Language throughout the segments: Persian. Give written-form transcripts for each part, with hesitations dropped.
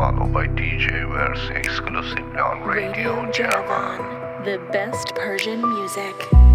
followed by DJ Verse exclusively on Radio Javan. The best Persian music.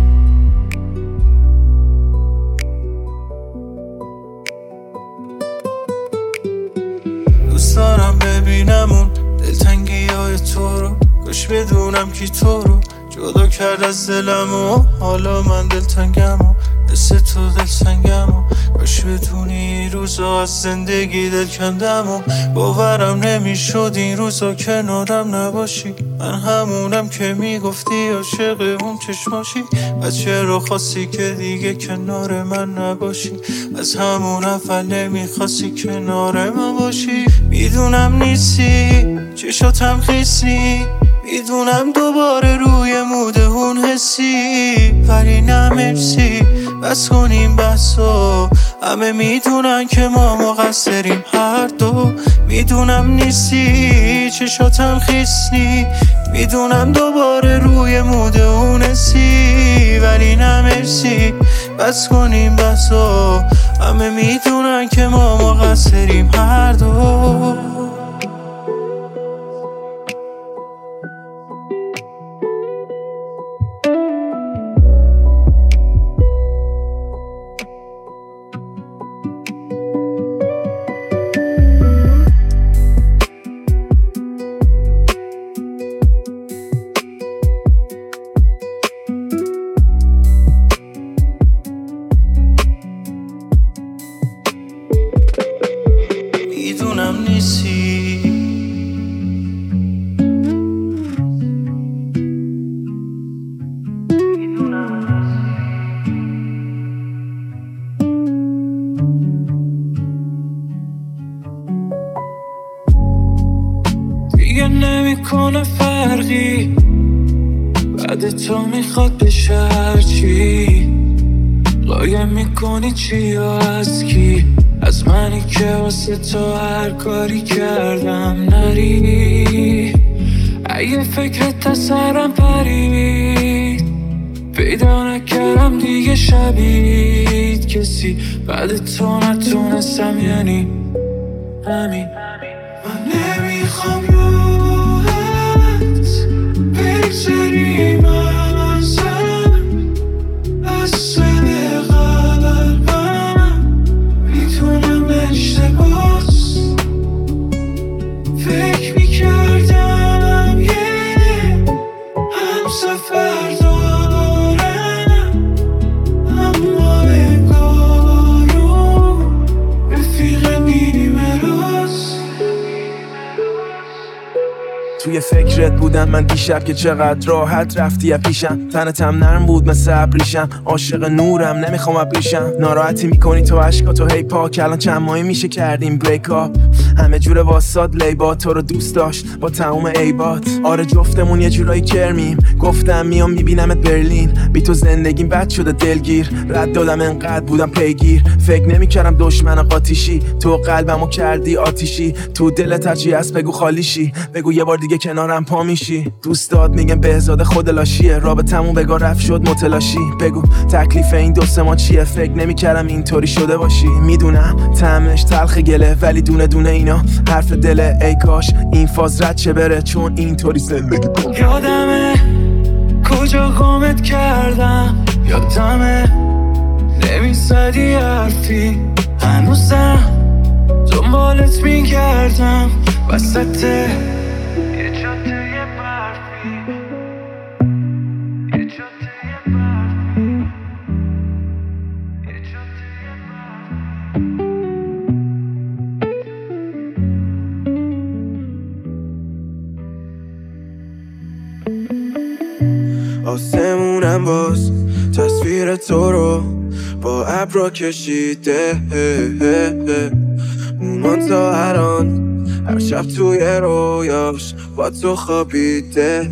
دوست دارم ببینم اون دلتنگی های تو رو، کاش بدونم کی تو رو جدا کرد از دلم و حالا من دلتنگم و مثل تو دلتنگم و کاش بدونی این روزا از زندگی دل کندم و باورم نمیشد این روزا کنارم نباشی. من همونم که میگفتی عاشق اون چشماشی و چرا خواستی که دیگه کنار من نباشی؟ از همون اول نمیخواستی کنار من باشی. میدونم نیستی چشاتم خیسی، میدونم دوباره روی موده اون حسی، ولی نه مرسی بس کنیم بسا. همه میدونن که ما مقصریم هر دو. میدونم نیستی چشاتم خیسی، میدونم دوباره روی موده اون حسی، ولی نه مرسی بس کنیم بسا. همه میدونن که ما مقصریم هر دو. میدونم نیستی دیگه نمیکنه فرقی، بعد تو میخواد بشه هرچی. قایم میکنی چی یا از کی؟ از منی که واسه تو هر کاری کردم نری. اگه فکرت از سرم پرید، پیدا نکردم دیگه شبید کسی بعد تو نتونستم، یعنی همین. من نمیخوام راحت بگذری از سر قلبم. میتونم اشتباس فکر میکردم هم سفر دارم، اما انگارو رفیق نیمه راست. توی فکرت بودم من دیشب که چقدر راحت رفتی از پیشم. تنتم نرم بود مثل ابریشم، عاشق نورم نمیخوام ابریشم. ناراحتی میکنی تو عشقاتو هی پاک، الان چند ماهی میشه کردیم بریک اپ. همه جوره واساد لیبا تو رو دوست داشت با تموم عیبات. آره جفتمون یه جورایی کرمیم، گفتم میام میبینمت برلین. بی تو زندگیم بد شده دلگیر، رد دادم انقدر بودم پیگیر. فکر نمیکردم دشمن قاطیشی، تو قلبمو کردی آتیشی. تو دلت هرچی هست بگو خالیشی، بگو یه بار دیگه کنارم پا میشی. دوستات میگن بهزاد خود لاشیه، رابطمون بگاه رفت شد متلاشی. بگو تکلیف این دو ما چیه؟ فکر نمیکردم اینطوری شده باشی. میدونم طعمش تلخ گله، ولی دونه دونه اینا حرف دله. ای کاش این فاز رد چه بره، چون اینطوری زندگی یادمه کجا گمت کردم، یادمه نمیزدی حرفی، هنوزم دنبالت میگردم وسط یه جاده برفی، یه جاده برفی، یه جاده برفی. آسمونم باز تصویر تو رو با ابرا کشیده، مومان تا الان هر شب توی رویاش با تو خوابیده.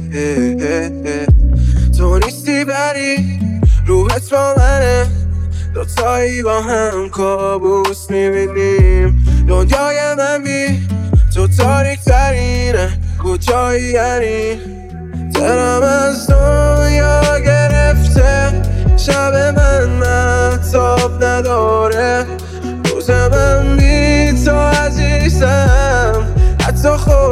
تو نیستی بری روحت با منه، دوتایی با هم کابوس میبینیم. دنیای من بی تو تاریک ترینه، کجایی یعنی؟ دلم از دنیا گرفته، شب من مهتاب نداره، روز من بی تو عزیزم حتی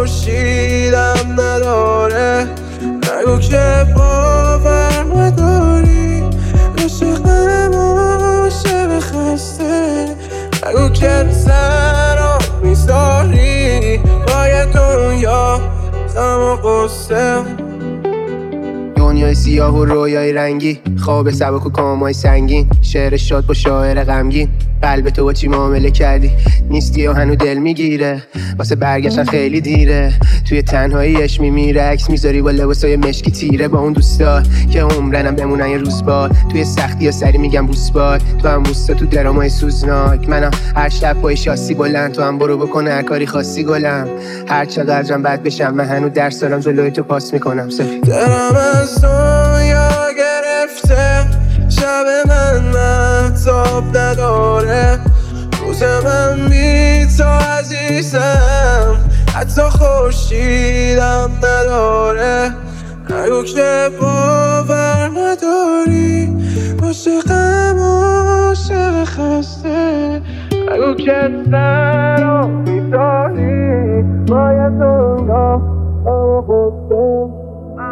سر رو میذاری پای دنیا غم و غصه. دنیای سیاه و رویای رنگی، خواب سبک و کامای سنگین، شعر شاد با شاعر غمگین. قلب تو با چی معامله کردی؟ نیستی و هنو دل میگیره، واسه برگشتن خیلی دیره. توی تنهاییش میمیره، عکس میذاری با لباسای مشکی تیره. با اون دوستا که عمرنم بمونن یه روز باد، توی سختی ها سری میگم بوسباد. تو هم بوستا تو درامای سوزناک، منم هر شب پای شاسی بلند. تو هم برو بکن هر کاری خاصی گلم، هر چقدرم بد بشم من هنو درس دارم جلوی تو پاس میکنم. دلم از دنیا گرفته، شب من مهتاب نداره، روز من بی تو عزیزم حتی خورشیدم نداره. نگو که باور نداری، عاشقم عاشق خسته. نگو که سر رو میذاری باید دنیا غم و غصه.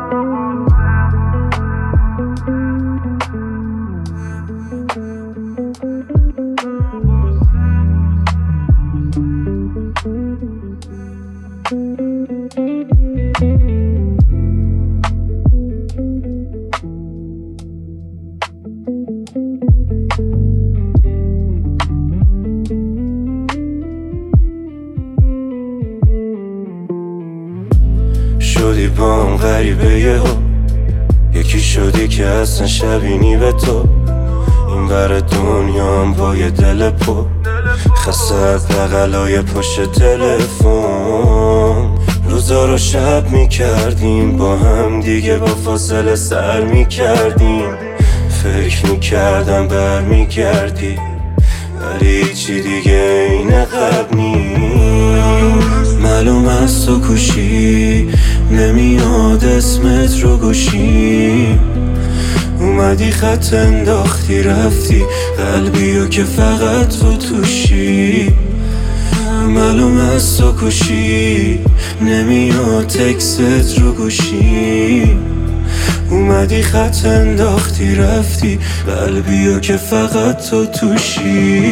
شدی با هم غریبه یه ها، یکی شدی که اصلا شبینی به تو. این بر دنیا هم با یه دل پر خسته از بغلای پشت تلفن. روزا رو شب میکردیم با هم دیگه، با فاصله سر میکردیم. فکر میکردم برمیگردی ولی چی دیگه این عقب نیست. معلوم از تو کوشی نمیاد اسمت رو گوشی. اومدی خط انداختی رفتی قلبیو که فقط تو توشی. معلوم از تو کوشی نمیاد تکست رو گوشی. اومدی خط انداختی رفتی قلبیو که فقط تو توشی.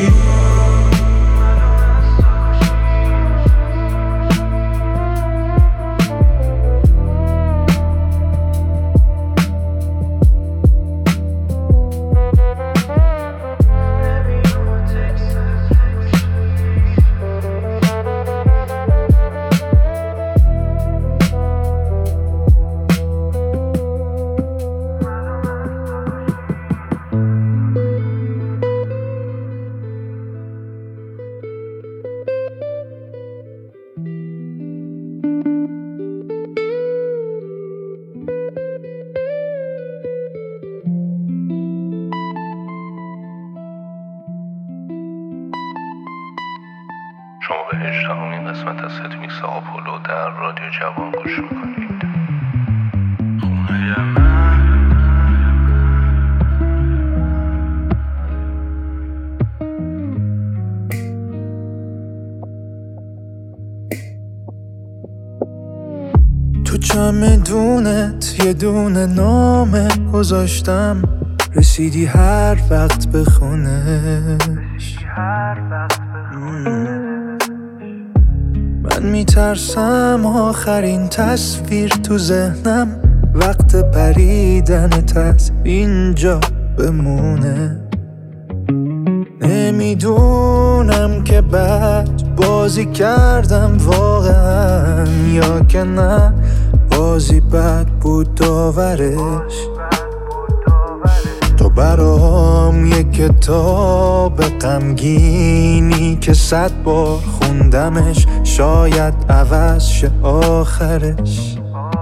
شما به 18مین قسمت از ستمیکس آپولو در رادیو جوان گوش میکنید. خونه من تو چمدونت یه دونه نامه گذاشتم، رسیدی هر وقت به خونش. من میترسم آخرین تصویر تو ذهنم وقت پریدنت از اینجا بمونه. نمیدونم که بد بازی کردم واقعا یا که نه بازی بد بود داورش. تو برام یه کتاب غمگینی که 100 بار خوندمش شاید عوض شه آخرش.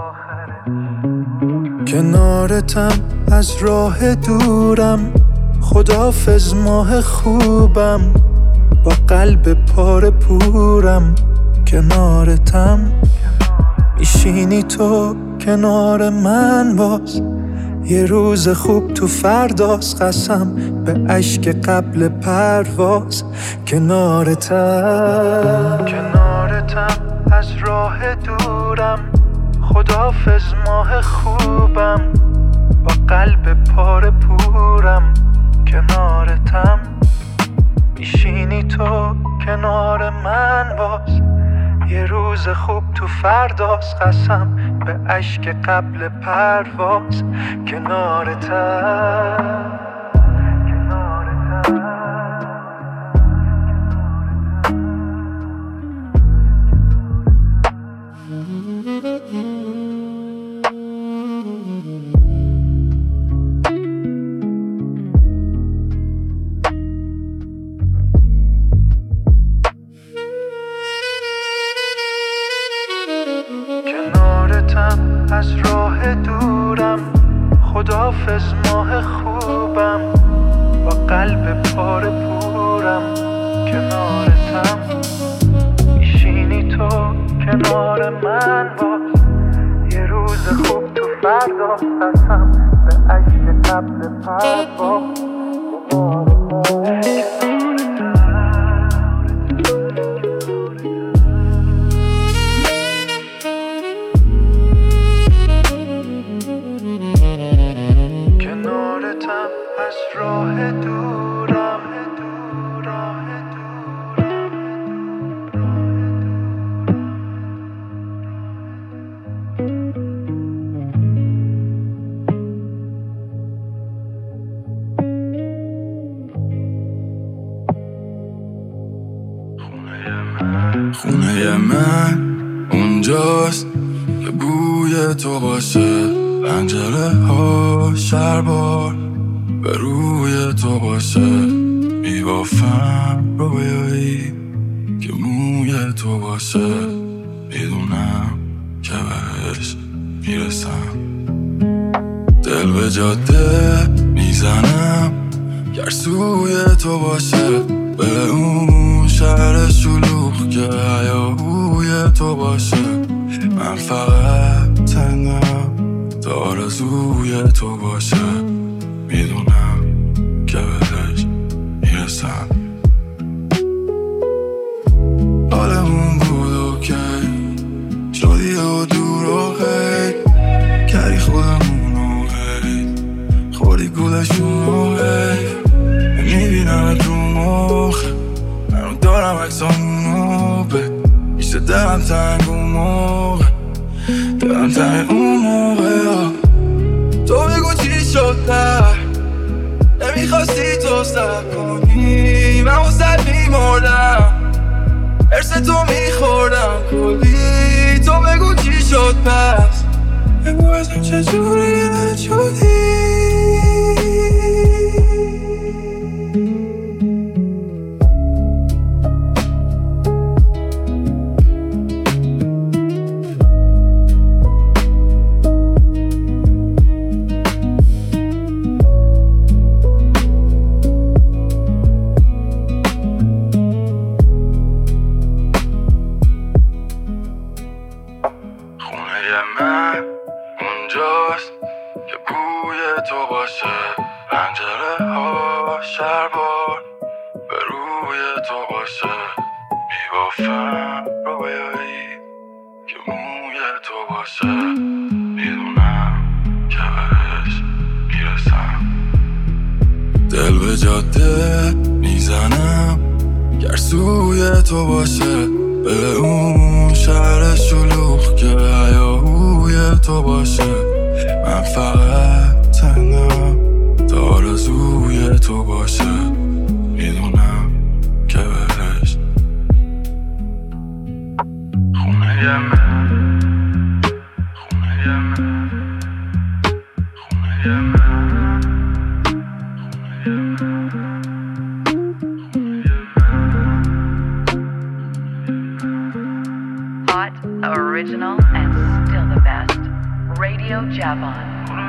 کنارتم از راه دورم، خداحافظ ماه خوبم، با قلب پاره پورم. کنارتم میشینی تو کنار من باز، یه روز خوب تو فرداست قسم به اشک قبل پرواز. کنارتم از راه دورم، خداحافظ ماه خوبم، با قلب پاره پورم. کنارتم میشینی تو کنار من باز. یه روز خوب تو فرداست، قسم به اشک قبل پرواز. کنارتم از راه دورم، خداحافظ ماه خوبم، با قلب پاره پورم. کنارتم میشینی تو کنار من باز. یه روز خوب تو فردا، قسم به اشک قبل پرواز. از راه دورم، خونه من اونجاست که بوی تو باشه، پنجره ها شربار به روی تو باشه. میبافم رویایی که موی تو باشه، میدونم که بهش میرسم. دل به جاده میزنم گرسوی تو باشه، به اون شهر شلوغ که هیاهوی تو باشه. من فقط تنم تا آرزوی تو باشه، میدونم که بهش میرسم. حالمون بود اوکی، شدی و دور و غیر، کردی خودمون و غیر، خوردی گولشون و غیر. میبینم تو مخ منو دارم عکسامونو به میشه دلم تنگ اون موقع، دلم تنگ اون موقع. تو بگو چی شد در نمیخواستی تو سر کنی، من واسه میمردم ارس تو میخوردم کلی. تو بگو چی شد پس، بگو ازم چجوری نشدی. من اونجاست که بوی تو باشه، پنجره ها شربار به روی تو باشه. میبافم رویایی که موی تو باشه، میدونم که بهش میرسم. دل به جاده میزنم گرسوی تو باشه، به اون شهر شلوغ که هیاهوی تو باشه. من فقط تنم تا آرزوی تو باشه، میدونم که بهش خونه من، خونه من، خونه من. Original and still the best. Radio Javon.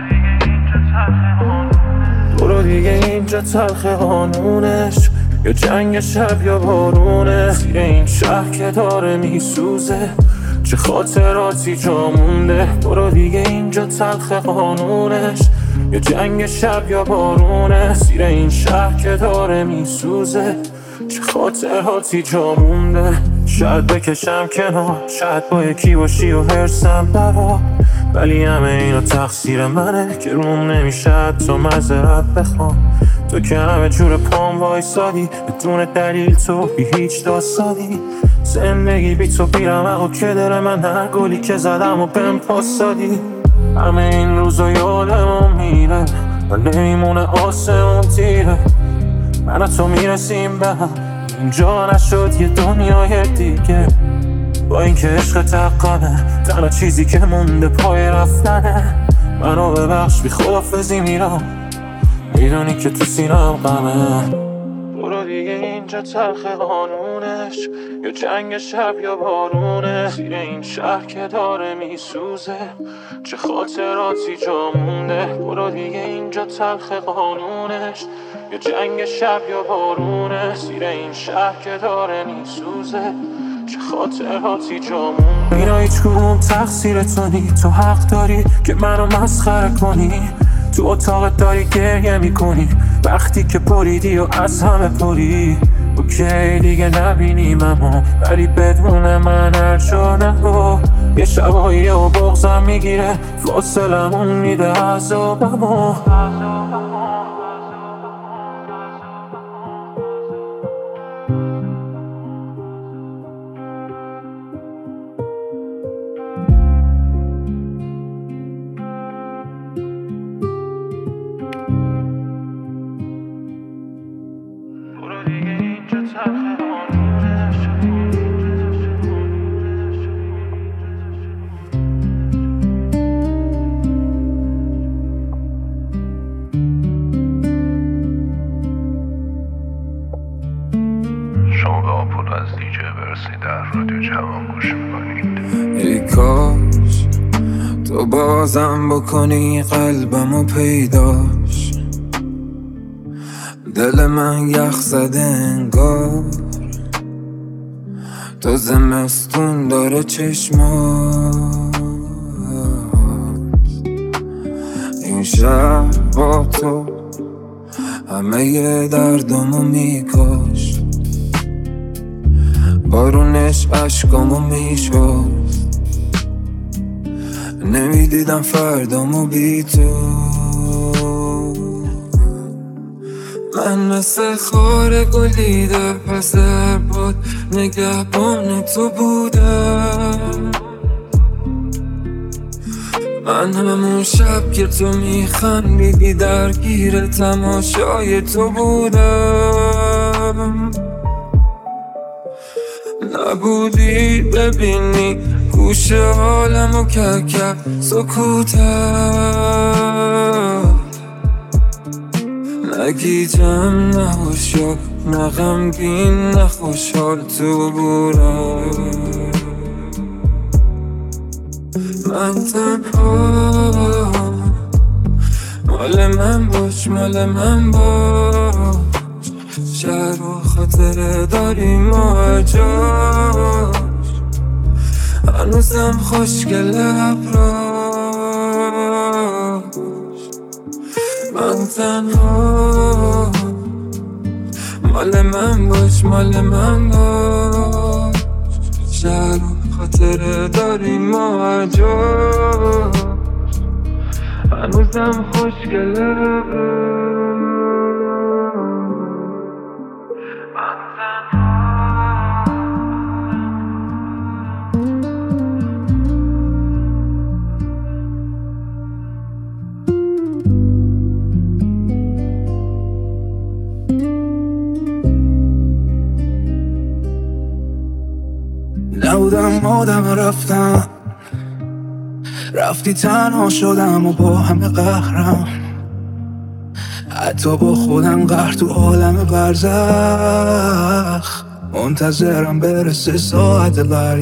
برو دیگه اینجا تلخ قانونش، یا جنگ شب یا بارونه. زیر این شهر که داره میسوزه، چه خاطراتی جا مونده. برو دیگه اینجا تلخ قانونش، یا جنگ شب یا بارونه. زیر این شهر که داره میسوزه، چه خاطراتی جا مونده. شاید بکشم کنار، شاید با یکی باشی و هرسم برا، ولی همه اینا تقصیر منه که روم نمیشه تا معذرت بخوام. تو که همه جور پام وایسادی، بدون دلیل تو بی هیچ داستانی. زندگی بی تو بیرمق که دل من هر گلی که زدم و بهم پاس دادی. همه این روزا یادمون میره و نمیمونه آسمون تیره. من و تو میرسیم به هم، اینجا نشد یه دنیای دیگه. با اینکه عشق تقامه، تنها چیزی که مونده پای رفتنه. منو ببخش بی خدافزی میرم، میدونی که تو سینم غمه. برو دیگه اینجا تلخ قانونش، یا جنگ شب یا بارونه. زیر این شهر که داره میسوزه، چه خاطراتی جا مونده. برو دیگه اینجا تلخ قانونش، یا جنگ شب یا بارونه. زیر این شهر که داره میسوزه، چه خاطراتی جا مونده. اینا هیچ کدوم تقصیر تو نی، تو حق داری که منو مسخره کنی. تو اتاقت داری گریه میکنی وقتی که پریدی و از همه پری. اوکی دیگه نبینیم اما، ولی بدون من هر جا نرو. یه شبایی و بغضم میگیره، فاصلمون میده عذابمو. شما به آپولو از دیجی برسی در رادیو جوان گوش میکنید. ای کاش تو بازم بکنی قلبمو پیداش. دل من یخ زده انگار، تو زمستون داره چشمات. این شهر با تو همه ی دردمو میکاش. بارونش عشقامو میشست، نمیدیدم فردامو بی تو. من مثل خار گلی در پس هر باد نگهبان تو بودم. من همون شب که تو میخندیدی درگیر تماشای تو بودم. نبودی ببینی گوشه حالمو کرد سکوتت. نگیجم نه هوشیار نه غمگین نه خوشحال تو بودم. من تنها مال من باش مال من باش. شهر و خاطره داریم ما جاش. هنوزم خوشگل ابراش. من تنها مال من باش مال من باش. شهر و خاطره داریم ما جاش. هنوزم خوشگل ابراش. نبودم آدم رفتم، رفتی تنها شدم و با همه قهرم. حتی با خودم قهر تو عالم برزخ. منتظرم برسه ساعت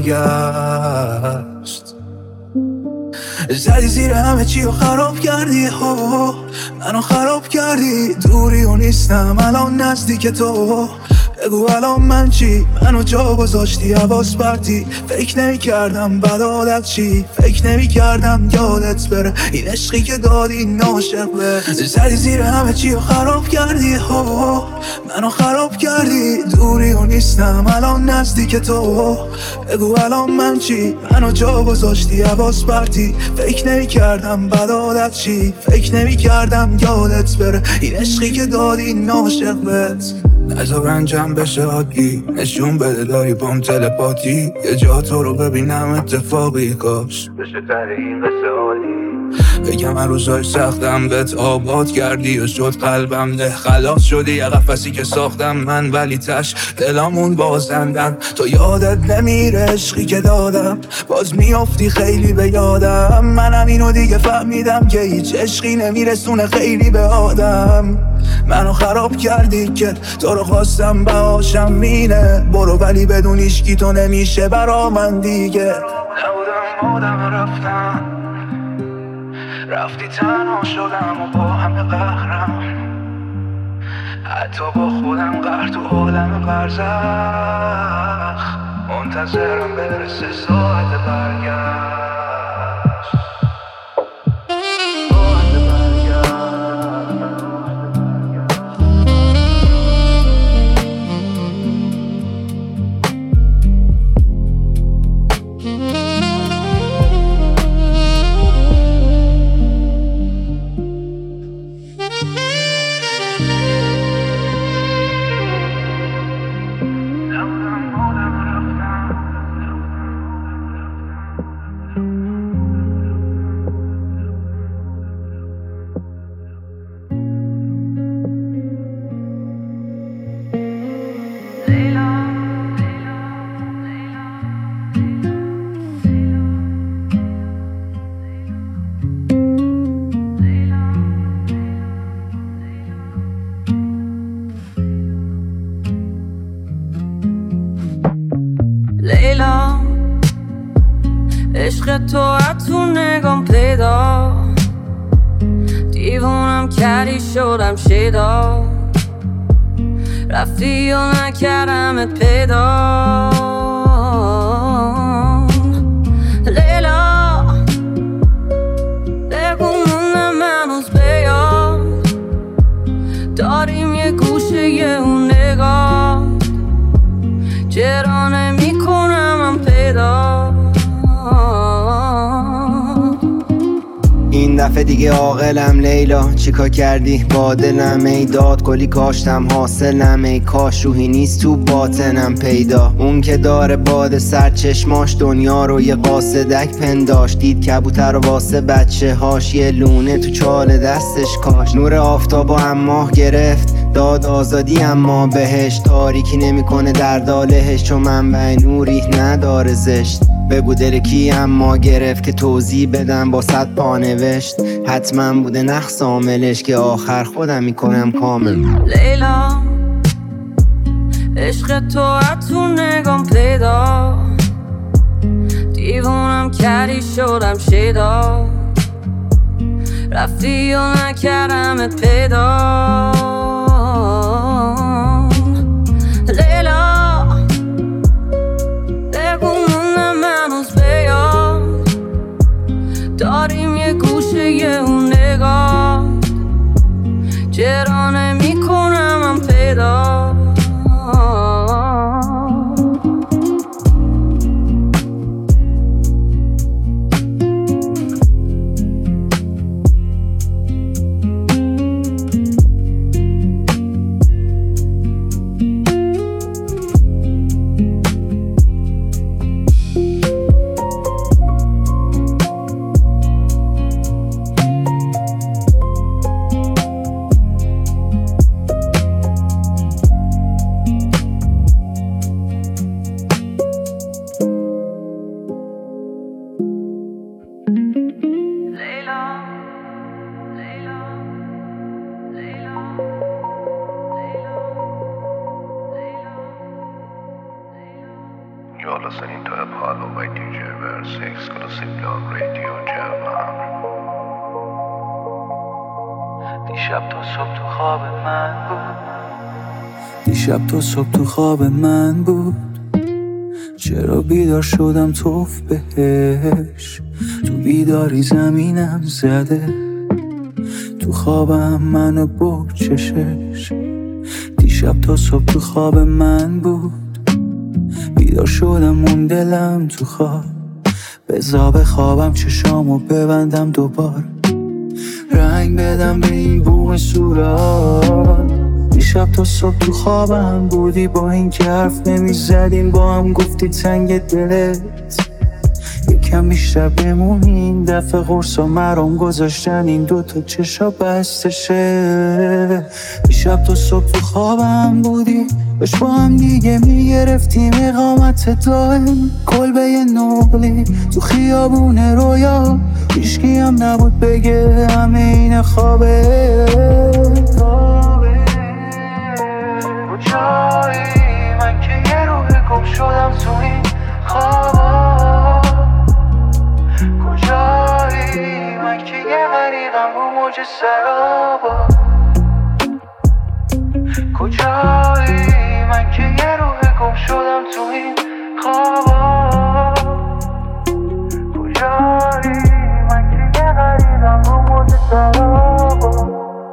برگشت. زدی زیر همه چی و خراب کردی، منو خراب کردی. دوری و نیستم الان نزدیک تو. بگو الان من چی؟ منو جا گذاشتی حواس پرتی. فکر نمی کردم بد عادت چی، فکر نمی کردم یادت بره این عشقی که دادی ناشق به زدی زیر همه چی رو خراب کردی. منو خراب کردی، دوری و نیستم الان نزدیک تو. بگو الان من چی؟ منو جا گذاشتی حواس پرتی. فکر نمی کردم بد عادت چی، فکر نمی کردم یادت بره این عشقی که دادی ناشق بهت. نذار رنجم بشه عادی، نشون بده داری بام تلپاتی. یه جا تو رو ببینم اتفاقی کاش بشه تر این قصه عالی. بگم من روزای سختم بهت آباد کردی و شد قلبم ده خلاص شدی یه قفسی که ساختم من ولی تش دلامون بازندن. تو یادت نمیره عشقی که دادم، باز میافتی خیلی به یادم. منم اینو دیگه فهمیدم که هیچ عشقی نمیرسونه خیلی به آدم. منو خراب کردی که تو رو خواستم بهاشم مینه. برو ولی بدون هیچکی تو نمیشه برا من دیگه. نبودم آدم رفتم، رفتی تنها شدم و با همه قهرم. حتی با خودم قهر تو عالم برزخ. منتظرم برسه ساعت برگشت. لیلا عشق تو از تو نگام پیدا، دیوونم کردی شدم شیدا. رفتی و نکردمت پیدا. لیلا بگو موندم هنوز بیاد، داریم یه گوشه یه اون نگاه. چرا نمی‌کنم من پیدا؟ این دفعه دیگه عاقلم لیلا، چیکار کردی با دلم؟ ای داد کلی کاشتم حاصلم، ای کاش روحی نیست تو باطنم پیدا. اون که داره باد سر چشماش دنیا رو یه قاصدک پنداش. دید کبوتر و واسه بچه هاش یه لونه تو چال دستش کاش. نور آفتاب و ماه گرفت داد آزادی اما بهش تاریکی نمیکنه در دالهش، چون منبع نوری نداره زشت. بگو دل کی اما گرفت که توضیح بدم با 100 پا نوشت. حتما بوده نقص عاملش که آخر خودم میکنم کامل. لیلا عشق تو از تو نگام پیدا، دیوونم کردی شدم شیدا. رفتی و نکردمت پیدا. لیلا بگو موندم هنوز بیاد، داریم یه گوشه یه اون نگاه. چرا نمی‌کنم من پیدا؟ You're listening to Apollo by DJ Verse exclusively on Radio Java. دیشب تا صبح تو خواب من بود، دیشب تا صبح تو خواب من بود، چرا بیدار شدم توف بهش. تو بیداری زمینم زده، تو خوابم منو بکشش. دیشب تا صبح تو خواب من بود، بیدار شدم اون دلم تو خواب. بذار بخوابم چشامو ببندم دوباره، رنگ بدم به این بوم صورت. دیشب تا صبح تو خوابم بودی، با این که حرف نمیزدیم با هم گفتی تنگ دلت یکم بیشتر بمونیم. دفعه قرص و مرام گذاشتن این دوتا چشا بستشه. دیشب تا صبح تو خوابم بودی، باش با هم دیگه میگرفتیم اقامت دائم. کلبه نقلی تو خیابون رویا، هیچکی هم نبود بگه همه این خوابه. کجایی من که یه روح گم شدم تو این خوابا؟ کجایی من که یه غریقم رو موج سرابا؟ کجایی من که یه روح گم شدم تو این خوابا؟ کجایی من که یه غریقم رو موج سرابا؟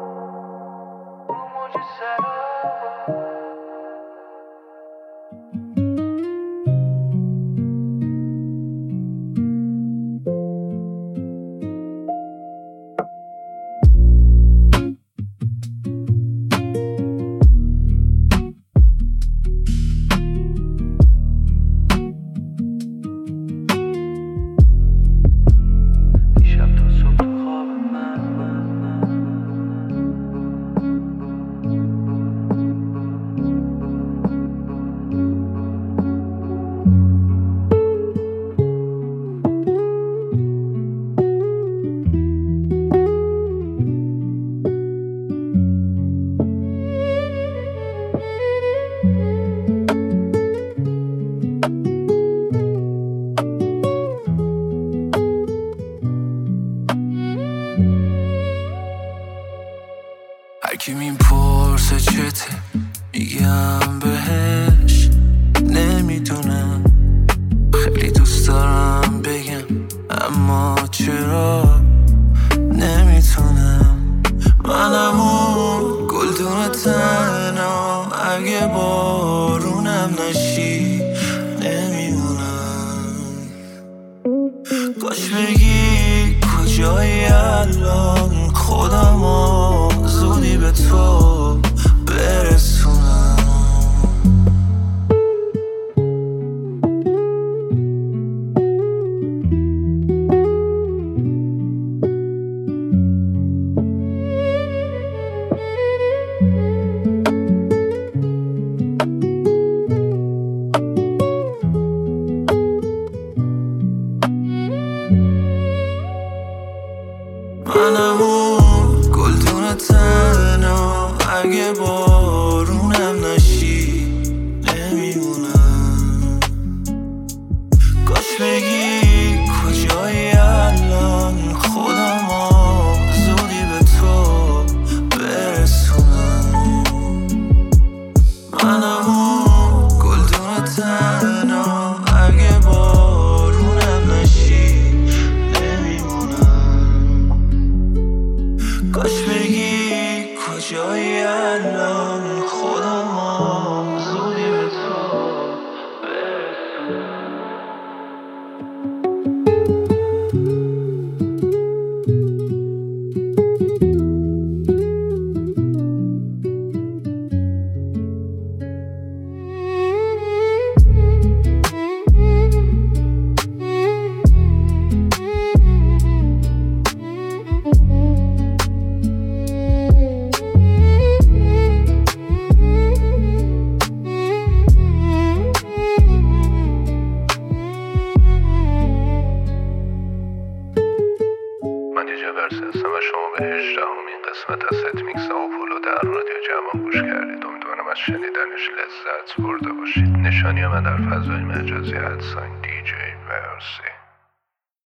هرکی میپرسه چته میگم بهش نمیدونم. خیلی دوست دارم بگم اما چرا نمیتونم. منم اون گلدون تنها، اگه بارونم نشی نمیمونم. کاش بگی کجایی الان، خودمو زودی به تو برسونم. منم اون گلدون تنها، اگه بارونم نشی نمیمونم. کاش بگی کجایی الان، خودمو زودی به تو برسونم. منم اون گلدون تنها، اگه بارونم نشی نمیمونم. کاش بگی کجایی الان، خودمو زودی به تو برسونم. هستم و شما به 18مین قسمت از ست میکس آپولو در رادیو جوان گوش کردید. امیدوارم از شنیدنش لذت برده باشید. نشانی من در فضای مجازی @DJ Versi.